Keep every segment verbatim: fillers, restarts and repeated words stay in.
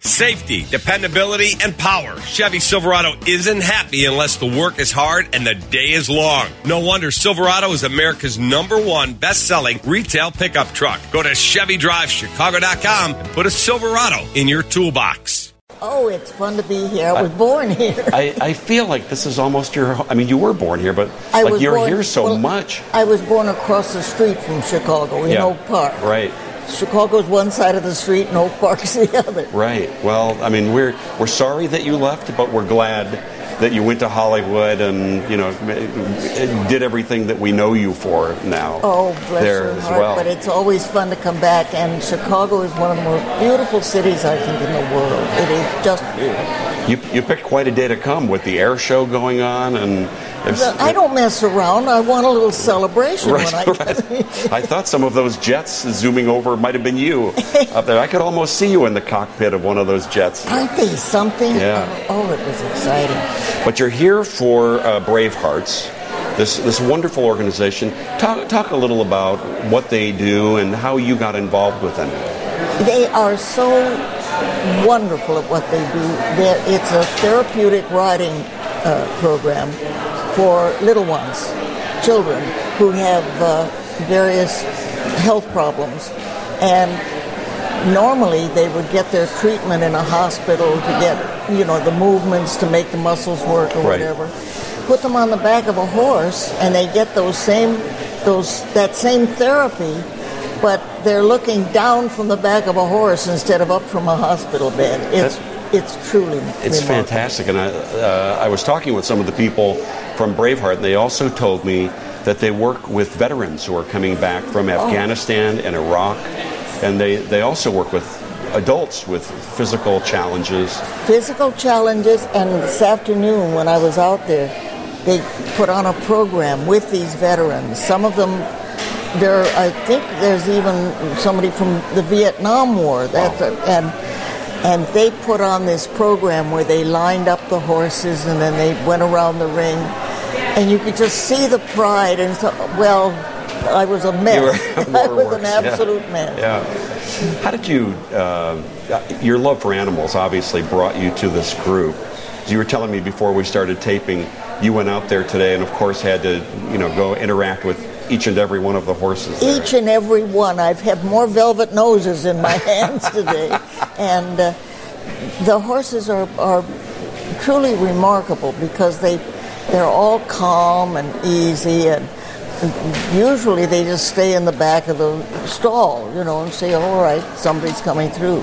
Safety, dependability, and power. Chevy Silverado isn't happy unless the work is hard and the day is long. No wonder Silverado is America's number one best-selling retail pickup truck. Go to Chevy Drive Chicago dot com and put a Silverado in your toolbox. Oh, it's fun to be here. I was I, born here. I, I feel like this is almost your... I mean, you were born here, but I like you're born, here so well, much. I was born across the street from Chicago in yeah, Oak Park. Right. Chicago's one side of the street and Oak Park's the other. Right. Well, I mean, we're we're sorry that you left, but we're glad that you went to Hollywood and, you know, did everything that we know you for now. Oh, bless there your as heart. well. But it's always fun to come back, and Chicago is one of the most beautiful cities, I think, in the world. It is just beautiful. You, you picked quite a day to come with the air show going on, and... I don't mess around. I want a little celebration right, when I right. I thought some of those jets zooming over might have been you up there. I could almost see you in the cockpit of one of those jets. Aren't they something? Yeah. Oh, it was exciting. But you're here for uh, Bravehearts, this this wonderful organization. Talk, talk a little about what they do and how you got involved with them. They are so wonderful at what they do. They're, it's a therapeutic riding uh, program for little ones, children who have uh, various health problems. And normally they would get their treatment in a hospital to get, you know, the movements to make the muscles work or right. whatever. Put them on the back of a horse and they get those same, those that same therapy, but they're looking down from the back of a horse instead of up from a hospital bed. It's That's- It's truly It's remarkable. fantastic. And I, uh, I was talking with some of the people from Braveheart, and they also told me that they work with veterans who are coming back from Oh. Afghanistan and Iraq. And they, they also work with adults with physical challenges. Physical challenges, and this afternoon when I was out there, they put on a program with these veterans. Some of them, there, I think there's even somebody from the Vietnam War. That's wow. a, and And they put on this program where they lined up the horses and then they went around the ring. And you could just see the pride. And so, well, I was a mess. I was an absolute yeah. mess. Yeah. How did you, uh, your love for animals obviously brought you to this group. As you were telling me before we started taping, you went out there today and, of course, had to, you know, go interact with each and every one of the horses there. Each and every one. I've had more velvet noses in my hands today. And uh, the horses are, are truly remarkable because they, they're all calm and easy. And usually they just stay in the back of the stall, you know, and say, all right, somebody's coming through.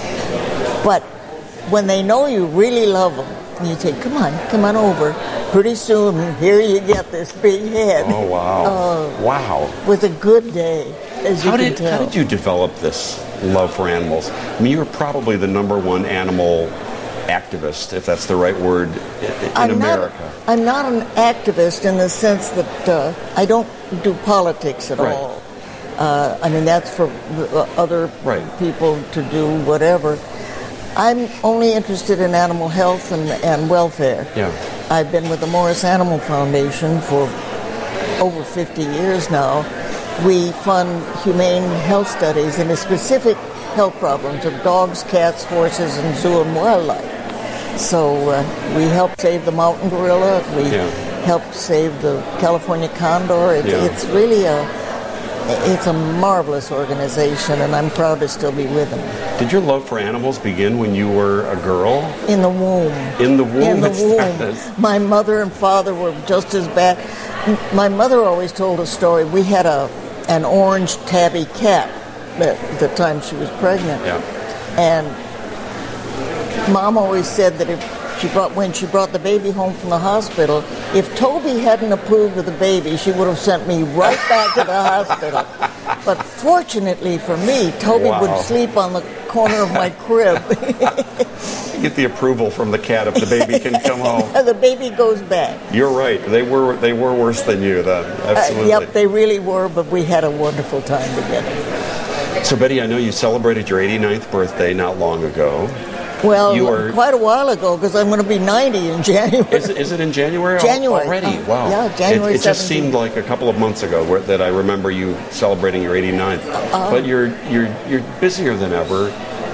But when they know you really love them, and you say, come on, come on over. Pretty soon, here you get this big head. Oh, wow. Uh, wow. With a good day, as you how can did, tell. How did you develop this love for animals? I mean, you're probably the number one animal activist, if that's the right word, in I'm America. Not, I'm not an activist in the sense that uh, I don't do politics at right. all. Uh, I mean, that's for other right. people to do whatever. I'm only interested in animal health and, and welfare. Yeah. I've been with the Morris Animal Foundation for over fifty years now. We fund humane health studies into specific health problems of dogs, cats, horses, and zoo and wildlife. So uh, we help save the mountain gorilla. We yeah. help save the California condor. It, yeah. It's really a it's a marvelous organization, and I'm proud to still be with them. Did your love for animals begin when you were a girl? In the womb. In the womb. In the womb. My mother and father were just as bad. My mother always told a story. We had a an orange tabby cat at the time she was pregnant. Yeah. And Mom always said that if she brought when she brought the baby home from the hospital, if Toby hadn't approved of the baby, she would have sent me right back to the hospital. But fortunately for me, Toby wow. would sleep on the corner of my crib. Get the approval from the cat if the baby can come home. The baby goes back. You're right. They were they were worse than you then. Absolutely. Uh, yep, they really were, but we had a wonderful time together. So, Betty, I know you celebrated your eighty-ninth birthday not long ago. Well, you were... quite a while ago, because I'm going to be ninety in January. Is, is it in January, January already? uh, Wow. Yeah, January It, it just seventeenth. seemed like a couple of months ago where, that I remember you celebrating your eighty-ninth. Uh, but you're you're you're busier than ever.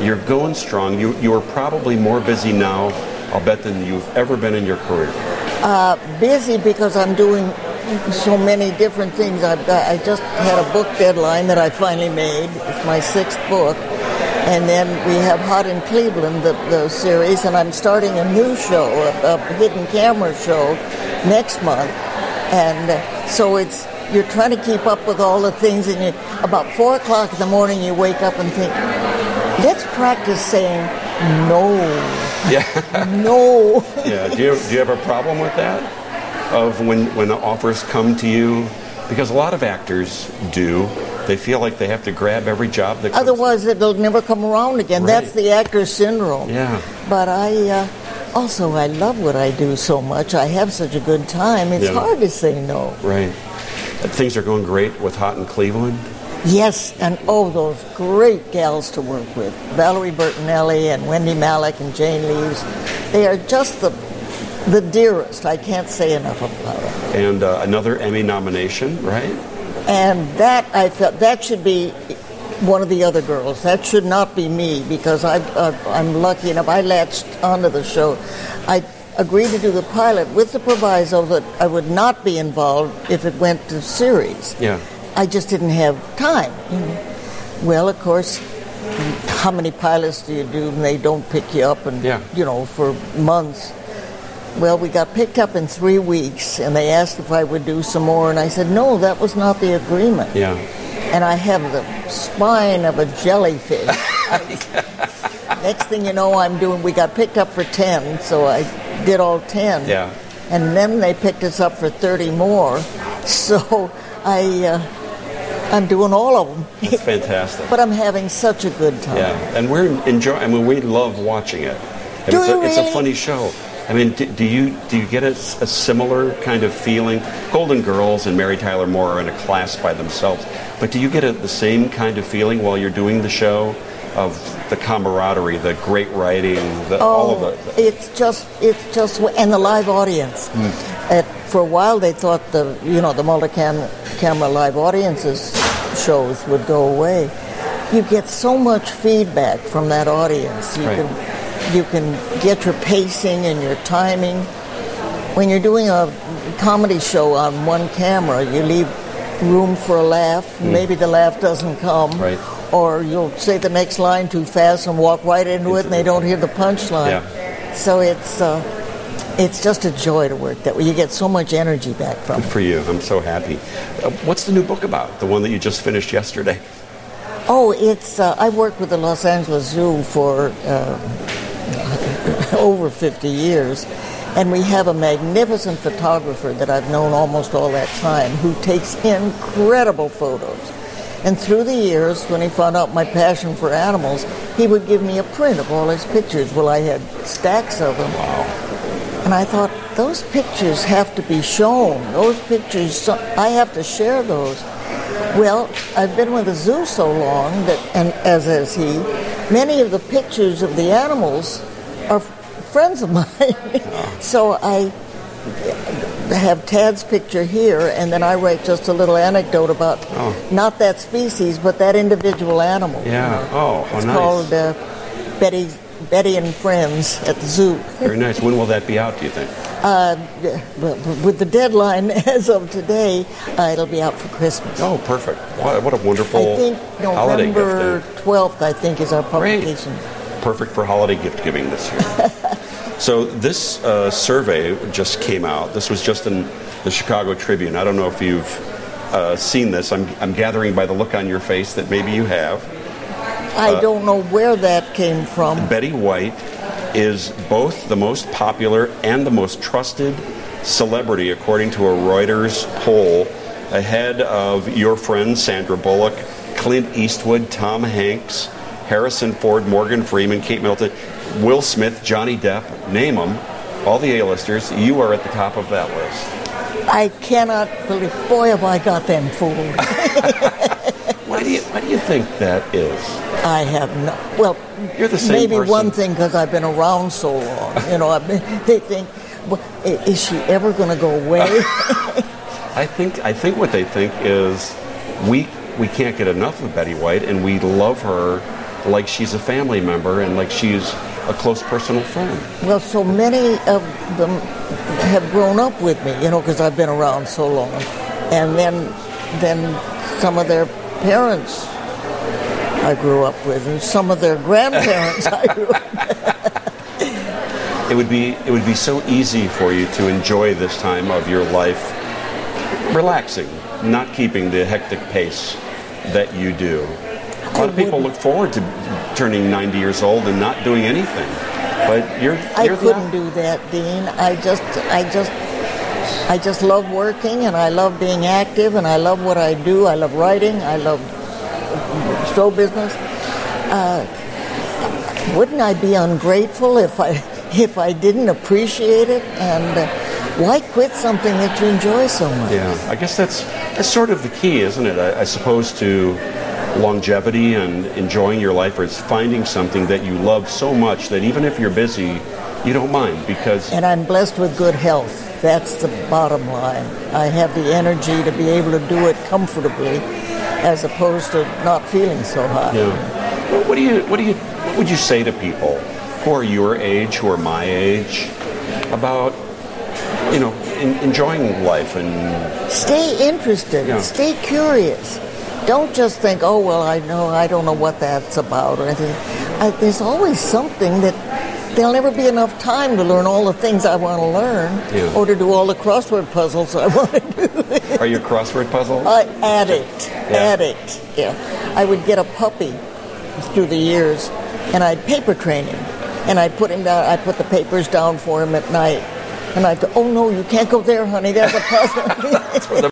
You're going strong. You you are probably more busy now, I'll bet, than you've ever been in your career. Uh, busy because I'm doing so many different things. I, I just had a book deadline that I finally made. It's my sixth book. And then we have Hot in Cleveland, the, the series, and I'm starting a new show, a, a hidden camera show, next month. And uh, so it's you're trying to keep up with all the things, and you, about four o'clock in the morning you wake up and think, let's practice saying no. Yeah. No. Yeah. Do you, do you have a problem with that? Of when, when the offers come to you? Because a lot of actors do. They feel like they have to grab every job that comes. Otherwise, it'll never come around again. Right. That's the actor syndrome. Yeah. But I uh, also, I love what I do so much. I have such a good time. It's Yeah. hard to say no. Right. Things are going great with Hot in Cleveland. Yes, and oh, those great gals to work with. Valerie Bertinelli and Wendy Malick and Jane Leaves. They are just the the dearest. I can't say enough about them. And uh, another Emmy nomination, right? And that, I felt, that should be one of the other girls. That should not be me, because I, uh, I'm lucky enough. I latched onto the show. I agreed to do the pilot with the proviso that I would not be involved if it went to series. Yeah. I just didn't have time. Well, of course, how many pilots do you do and they don't pick you up and, Yeah. you know, for months? Well, we got picked up in three weeks, and they asked if I would do some more, and I said, no, that was not the agreement. Yeah. And I have the spine of a jellyfish. Next thing you know, I'm doing, we got picked up for ten, so I did all ten. Yeah. And then they picked us up for thirty more, so I, uh, I'm doing all of them. That's fantastic. But I'm having such a good time. Yeah, and we're enjoying. I mean, we love watching it. And Do it's, you a, it's a really? funny show. I mean, do, do you do you get a, a similar kind of feeling? Golden Girls and Mary Tyler Moore are in a class by themselves, but do you get a, the same kind of feeling while you're doing the show, of the camaraderie, the great writing, the, Oh, all of it? it's just, it's just, and the live audience. Hmm. At, for a while, they thought the, you know, the multi-camera live audiences shows would go away. You get so much feedback from that audience. You Right. can, you can get your pacing and your timing. When you're doing a comedy show on one camera, you leave room for a laugh. Maybe the laugh doesn't come. Right. Or you'll say the next line too fast and walk right into it, and they don't hear the punchline. Yeah. So it's uh, it's just a joy to work that way. You get so much energy back from Good it. for you. I'm so happy. Uh, what's the new book about? The one that you just finished yesterday? Oh, it's uh, I worked with the Los Angeles Zoo for uh, over fifty years, and we have a magnificent photographer that I've known almost all that time who takes incredible photos. And through the years, when he found out my passion for animals, he would give me a print of all his pictures. Well, I had stacks of them. Wow. And I thought, those pictures have to be shown. Those pictures, so- I have to share those. Well, I've been with the zoo so long, that, and as has he, many of the pictures of the animals are f- friends of mine. So I have Tad's picture here, and then I write just a little anecdote about Oh. not that species, but that individual animal. Yeah. Oh, oh It's nice. called uh, Betty, Betty and Friends at the zoo. Very nice. When will that be out, do you think? Uh, with the deadline as of today, uh, it'll be out for Christmas. Oh, perfect. What, what a wonderful I think holiday November gift. twelfth, I think, is our publication. Perfect for holiday gift giving this year. So this uh, survey just came out. This was just in the Chicago Tribune. I don't know if you've uh, seen this. I'm, I'm gathering by the look on your face that maybe you have. I don't know where that came from. Betty White is both the most popular and the most trusted celebrity, according to a Reuters poll, ahead of your friends Sandra Bullock, Clint Eastwood, Tom Hanks, Harrison Ford, Morgan Freeman, Kate Middleton, Will Smith, Johnny Depp, name them, all the A-listers. You are at the top of that list. I cannot believe. Boy, have I got them fooled. Why do you Why do you think that is? I have no. Well, You're the same maybe person. one thing because I've been around so long. You know, I've been, they think, well, i- is she ever going to go away? I think I think what they think is we we can't get enough of Betty White, and we love her like she's a family member and like she's a close personal friend. Well, so many of them have grown up with me, you know, because I've been around so long. And then, then some of their parents I grew up with, and some of their grandparents I grew up with. It would be it would be so easy for you to enjoy this time of your life, relaxing, not keeping the hectic pace that you do. A lot of people look forward to turning ninety years old and not doing anything, but you're. you're I couldn't not. do that, Dean. I just, I just, I just love working, and I love being active, and I love what I do. I love writing. I love show business. Uh, wouldn't I be ungrateful if I if I didn't appreciate it? And uh, why quit something that you enjoy so much? Yeah, I guess that's that's sort of the key, isn't it? I, I suppose to longevity and enjoying your life, or it's finding something that you love so much that even if you're busy, you don't mind because. And I'm blessed with good health. That's the bottom line. I have the energy to be able to do it comfortably, as opposed to not feeling so hot. Yeah. What do you? What do you? What would you say to people who are your age, who are my age, about you know in, enjoying life and stay interested, yeah. stay curious. Don't just think, oh well, I know, I don't know what that's about or anything. I, there's always something that there'll never be enough time to learn all the things I want to learn, yeah. or to do all the crossword puzzles I want to do. Are you a crossword puzzle? Uh, addict, yeah. addict. Yeah, I would get a puppy through the years, and I'd paper train him, and I'd put him down. I'd put the papers down for him at night, and I'd go, "Oh no, you can't go there, honey. That's a puzzle."